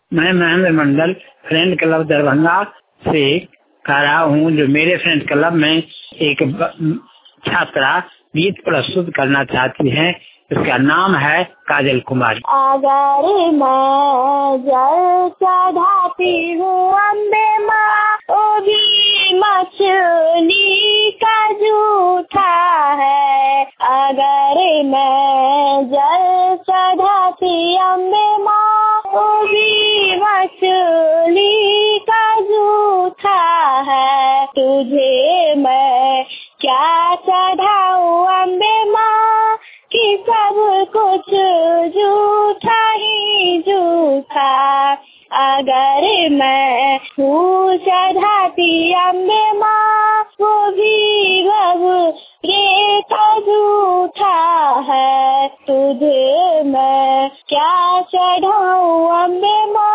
मैं Mahendra Mandal friend club Darbhanga से कह रहा हूँ। जो मेरे फ्रेंड क्लब में एक छात्रा गीत प्रस्तुत करना चाहती हैं, उसका नाम है काजल कुमारी। अगर मैं जल चढ़ाती हूँ अम्बे माँ, वो भी मछली का जूठा है। अगर मैं जल चढ़ाती अम्बे माँ, वो भी मछली का जूठा है। तुझे मैं क्या चढ़ाऊँ अम्बे माँ, कि सब कुछ झूठा ही झूठा। अगर मैं फूल चढ़ाती अम्बे माँ, वो भी बबूरे का झूठा है। तुझे मैं क्या चढ़ाऊँ अम्बे माँ,